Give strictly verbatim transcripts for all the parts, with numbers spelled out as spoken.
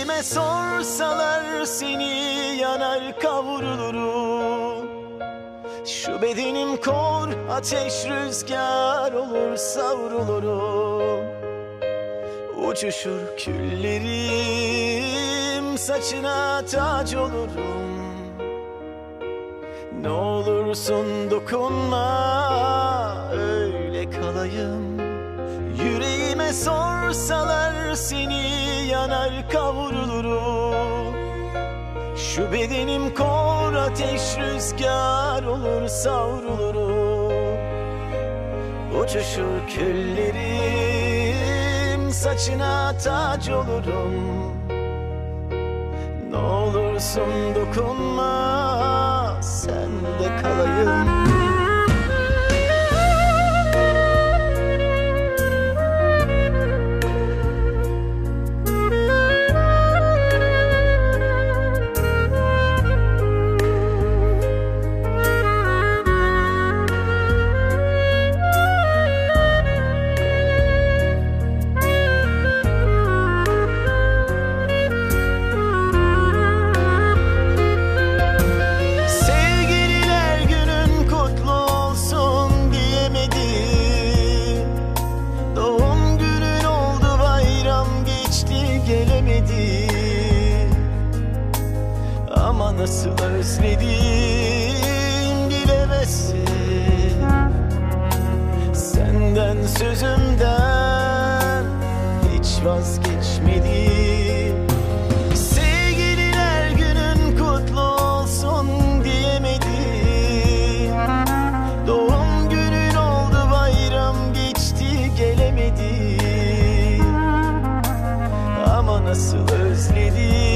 Yüreğime sorsalar seni yanar kavrulurum. Şu bedenim kor, ateş rüzgar olur savrulurum. Uçuşur küllerim, saçına tac olurum. Ne olursun dokunma, öyle kalayım. Yüreğime sorsalar seni yanar kavrulurum. Şu bedenim kor, ateş rüzgar olur savrulurum. Uçuşur küllerim, saçına tac olurum. Ne olursun dokunma, sende kalayım. Ama nasıl özledim bilemezsin. Senden sözümden hiç vazgeçmedim. Sevgililer günün kutlu olsun diyemedim. Doğum günün oldu, bayram geçti gelemedim. Ama nasıl özledim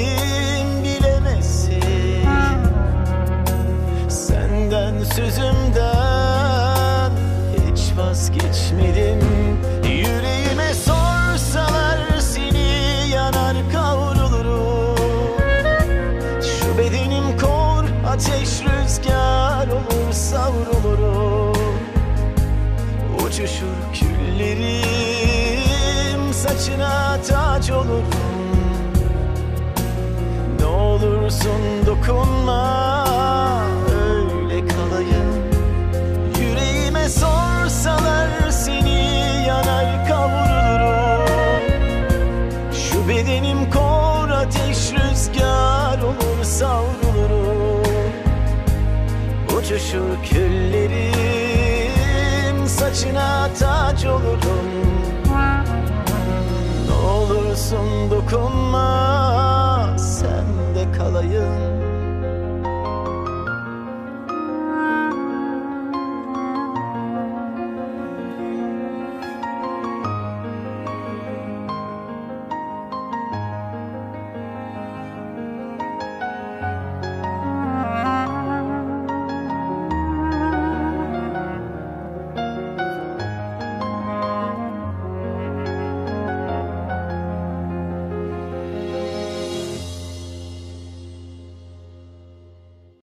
sözümden hiç vazgeçmedim. Yüreğime sorsalar seni yanar kavrulurum. Şu bedenim kor, ateş rüzgar olur savrulurum. Uçuşur küllerim, saçına tac olurum. Ne olursun dokunma, yüreğime sorsalar seni yanar kavrulurum. Şu bedenim kor, ateş rüzgar olur savrulurum. Uçuşur küllerim, saçına tac olurum.